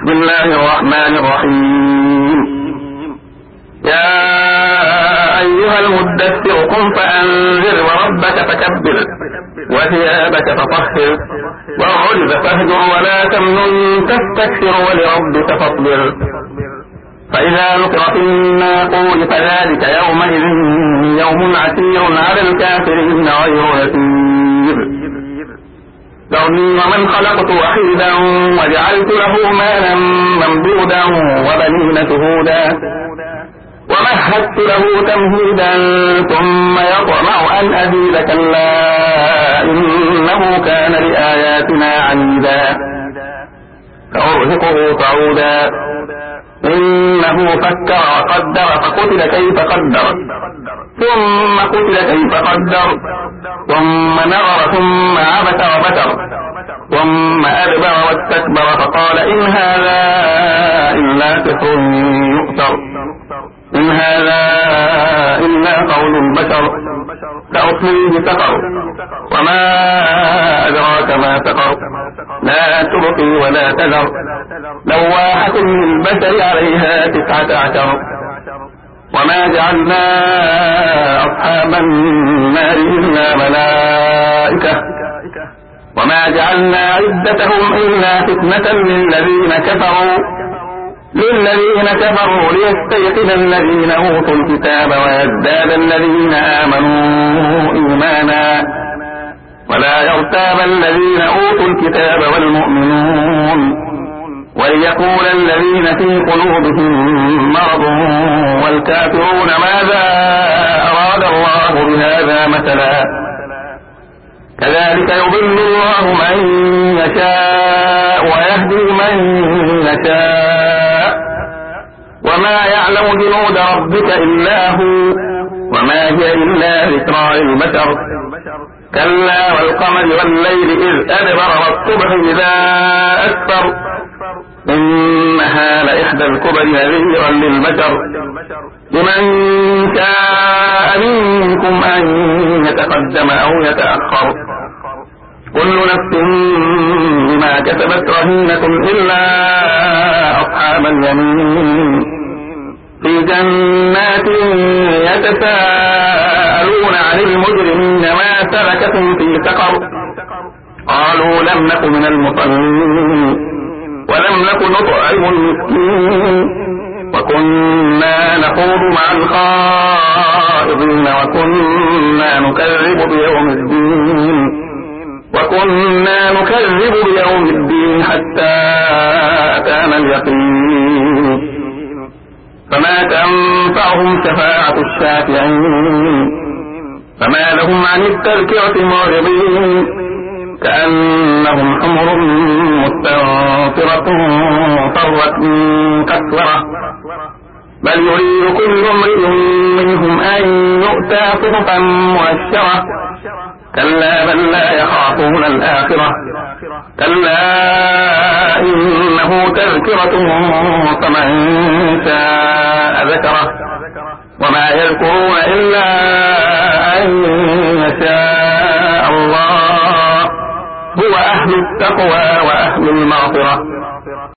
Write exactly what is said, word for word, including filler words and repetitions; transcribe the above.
بسم الله الرحمن الرحيم. يا أيها المدثر قم فأنذر وربك فكبر وثيابك فطهر والرجز فاهجر ولا تمنن تستكثر ولربك فاصبر فإذا نقر في الناقور فذلك يومئذ يوم عسير على الكافرين غير يسير. ذرني ومن خلقت وحيدا وجعلت له مالا ممدودا وبنين شهودا ومهدت له تمهيدا ثم يطمع أن أزيد كلا إنه كان لآياتنا عنيدا فأرهقه صعودا إنه فكر وقدر فقتل كيف قدر ثم قتل كيف قدر ثم نظر ثم عبس وبشر ثم أدبر واستكبر فقال إن هذا إلا سحر يؤثر إن هذا إلا قول البشر سأصليه سقر وما أدراك ما سقر لا تبقي ولا تذر لواحة للبشر عليها تسعة عشر وما جعلنا أصحاب النار إلا ملائكة وما جعلنا عدتهم إلا فتنة للذين كفروا للذين كفروا ليستيقن الذين أوتوا الكتاب ويزداد الذين آمنوا إيمانا ولا يرتاب الذين أوتوا الكتاب والمؤمنون وليقول الذين في قلوبهم مرض والكافرون ماذا أراد الله بهذا مثلا كذلك يضل الله من يشاء ويهدي من يشاء وما يعلم جنود ربك إلا هو وما هي إلا ذكرى للبشر كلا والقمر والليل إذ أدبر والصبح إذا أسفر إنها لإحدى الكبر نذيرا للبشر لمن شاء منكم أن يتقدم أو يتأخر كل نفس بما كسبت رهينة إلا أصحاب اليمين في جنات يتساءلون عن المجرمين ما سلككم في سقر قالوا لم نك من المصلين ولم نك نطعم المسكين وكنا نخوض مع الخائضين وكنا نكذب بيوم الدين وكنا نكذب بيوم الدين حتى أتانا اليقين فما تنفعهم شفاعة الشافعين فما لهم عن التذكرة معرضين كأنهم حمر مستنفرة فرت من كسورة بل يريد كل امرئ منهم أن يؤتى صحفا مؤشرة كلا بل لا يخافون الآخرة كلا إنه تذكرة فمن شاء ذكره وما يذكرون إلا أن يشاء الله هو أهل التقوى وأهل المغفرة